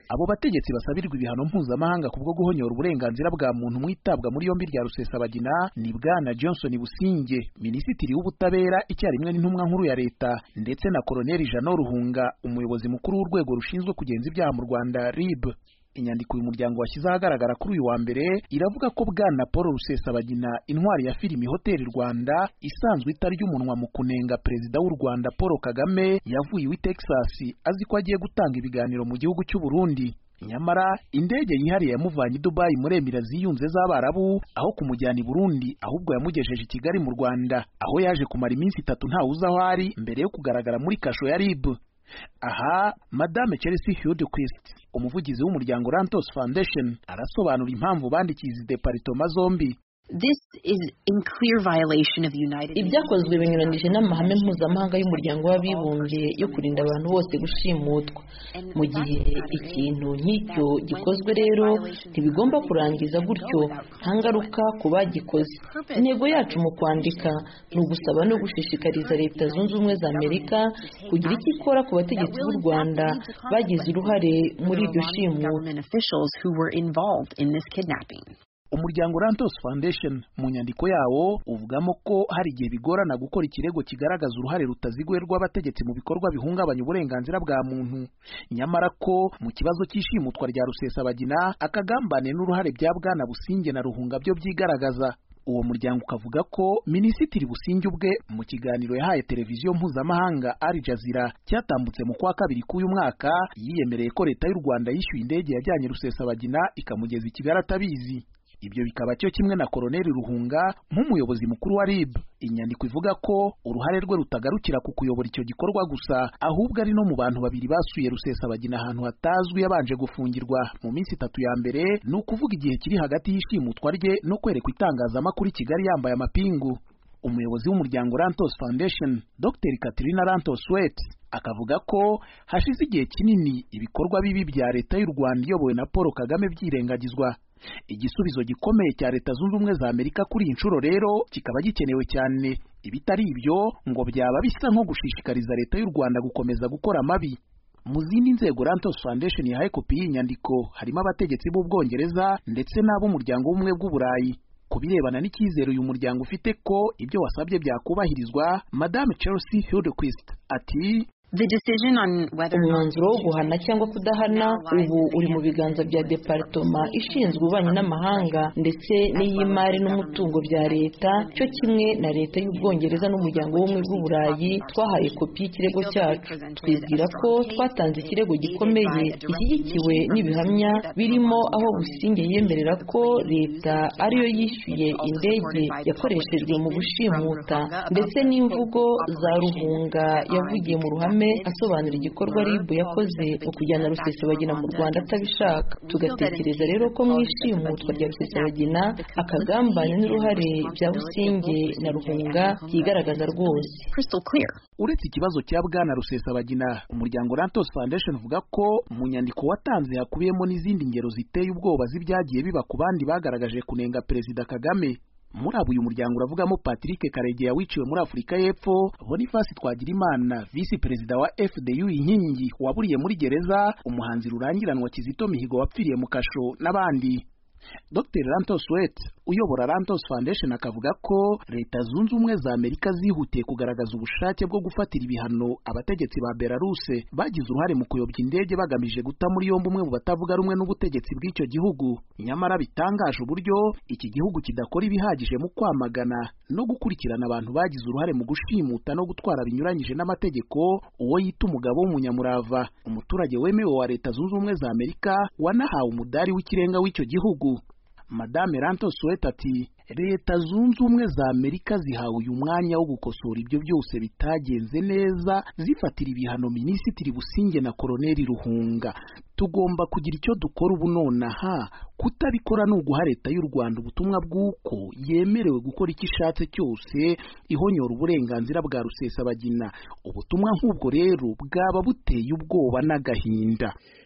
Abo bategetsi basabirwa ibihano mpuzamahanga kubwo guhonyora uburenganzira bwa muntu mu itabwa muri yombi rya Rusesabagina ni Bwana Johnson Businge, minisitiri w'ubutabera icyarimwe n'intumwa nkuru ya leta, ndetse na Koloneli Jean Ruhunga, umuyobozi mukuru w'urwego rushinzwe kugenza ibyaha mu Rwanda RIB. Inyandiko uyu muryango washyize ahagaragara kuri uyu wa mbere iravuga ko Bwana Paul Rusesabagina, intwari ya filimi Hotel Rwanda, isanzwe itarya umunwa mu kunenga perezida w'u Rwanda Paul Kagame, yavuye i Texas azi ko agiye gutanga ibiganiro mu gihugu cy'u Burundi. Nyamara indege yihariye yamuvanye i Dubai muri Emirates Ziyunze z'Abarabu aho kumujyana i Burundi, ahubwo yamugejeje i Kigali mu Rwanda, aho yaje kumara iminsi 3 ntawuzi aho ari mbere yo kugaragara muri kasho ya RIB. Aha Madame Chelsea Hudquist, umuvugizi w'umuryango Rantos Foundation, arasobanura impamvu bandikiye izi departement zombi. This is in clear violation of the United Nations. Ibyakozwe binyuranije n'amahame mpuzamahanga y'umuryango w'abibumbye yo kurinda abantu bose gushimutwa. Mu gihe ikintu nk'icyo gikozwe rero ntibigomba kurangiza gutyo nta ngaruka ku bagikoze. Intego yacu mu kwandika ni ugusaba no gushishikariza Leta Zunze Ubumwe za Amerika kugira icyo ikora ku bategetsi b'u Rwanda bagize uruhare muri iryo shimutwa. Umuryango Rantos Foundation mu nyandiko yawo uvugamo ko hari igihe bigorana gukora ikirego kigaragaza uruhare rutaziguye rw'abategetsi mu bikorwa bihungabanya uburenganzira bwa muntu. Nyamara ko mu kibazo cy'ishimutwa rya Rusesabagina, akagambane n'uruhare bya Bwana Businge na Ruhunga byo byigaragaza. Uwo muryango ukavuga ko Minisitiri Businge ubwe mu kiganiro yahaye televiziyo mpuzamahanga Al Jazeera cyatambutse mu kwa kabiri k'uyu mwaka yiyemereye ko Leta y'u Rwanda yishyuye indege yajyanye Rusesabagina ikamugeza i Kigali atabizi. Ibyo bikaba cyo kimwe na Koloneli Ruhunga nk'umuyobozi mukuru wa RIB. Inyandiko ivuga ko uruhare rwe rutagarukira ku kuyobora icyo gikorwa gusa, ahubwo ari no mu bantu babiri basuye Rusesabagina ahantu hatazwi yabanje gufungirwa mu minsi 3 ya mbere, ni ukuvuga igihe kiri hagati y'ishimutwa rye no kwerekwa itangazamakuru i Kigali yambaye amapingu. Umuyobozi w'umuryango Rantos Foundation, Dr. Katrina Rantos Sweat, akavuga ko hashize igihe kinini ibikorwa bibi bya Leta y'u Rwanda iyobowe na Paul Kagame byirengagizwa. Igisubizo gikomeye cya Leta Zunze Ubumwe za Amerika kuri inshuro rero kikaba gikenewe cyane. Ibitari ibyo ngo byaba bisa nko gushishikariza Leta y'u Rwanda gukomeza gukora amabi. Mu zindi nzego Rantos Foundation yahaye kopi y'inyandiko harimo abategetsi b'Ubwongereza ndetse n'ab'umuryango w'ubumwe bw'Uburayi. Kubirebana n'icyizere uyu muryango ufite ko ibyo wasabye byakubahirizwa, Madame Chelsea Hudquist ati: umwanzuro wo guhana cyangwa kudahana ubu uri mu biganza bya departoma ishinzwe ububanyi n'amahanga ndetse n'iy'imari n'umutungo bya leta, cyo kimwe na Leta y'Ubwongereza n'umuryango w'ubumwe bw'Uburayi. Twahaye kopi y'ikirego cyacu, twibwira ko twatanze ikirego gikomeye gishyigikiwe n'ibihamya birimo aho Businge yemerera ko leta ariyo yishyuye indege yakoreshejwe mu gushimuta, ndetse n'imvugo za Ruhunga yavugiye mu ruhame asobanura igikorwa RIB yakoze mu kujyana Rusesabagina mu Rwanda atabishaka. Tugatekereza rero ko mu ishimutwa rya Rusesabagina akagambane n'uruhare bya Businge na Ruhunga byigaragaza rwose. Uretse ikibazo cya Bwana Rusesabagina, umuryango Rantos Foundation uvuga ko mu nyandiko watanze hakubiyemo n'izindi ngero ziteye ubwoba z'ibyagiye biba ku bandi bagaragaje kunenga Perezida Kagame. Muri abo uyu muryango uravugamo Patrick Karegeya wiciwe muri Afurika y'Epfo, Boniface Twagirimana visi perezida wa FDU Inkingi waburiye muri gereza, umuhanzi Rurangiranwa Kizito Mihigo wapfiriye mu kasho n'abandi. Dr. Rantos Sweat uyobora Rantos Foundation akavuga ko Leta Zunze Ubumwe za Amerika zihutiye kugaragaza ubushake bwo gufatira ibihano abategetsi ba Belarus bagize uruhare mu kuyobya indege bagamije guta muri yombi umwe mu batavuga rumwe n'ubutegetsi bw'icyo gihugu. Nyamara bitangaje uburyo iki gihugu kidakora ibihagije mu kwamagana no gukurikirana abantu bagize uruhare mu gushimuta no gutwara binyuranyije n'amategeko uwo yita umugabo w'umunyamurava, umuturage wemewe wa Leta Zunze Ubumwe za Amerika wanahawe umudari w'ikirenga w'icyo gihugu. Madame Rantos Sweat ati: Leta Zunze Ubumwe za Amerika zihawe uyu mwanya wo gukosora ibyo byose bitagenze neza, zifatira ibihano Minisitiri Businge na Koloneli Ruhunga. Tugomba kugira icyo dukora ubu nonaha, kutabikora ni uguha Leta y'u Rwanda ubutumwa bw'uko yemerewe gukora icyo ishatse cyose ihonyora uburenganzira bwa Rusesabagina. Ubutumwa nk'ubwo rero bwaba buteye ubwoba n'agahinda.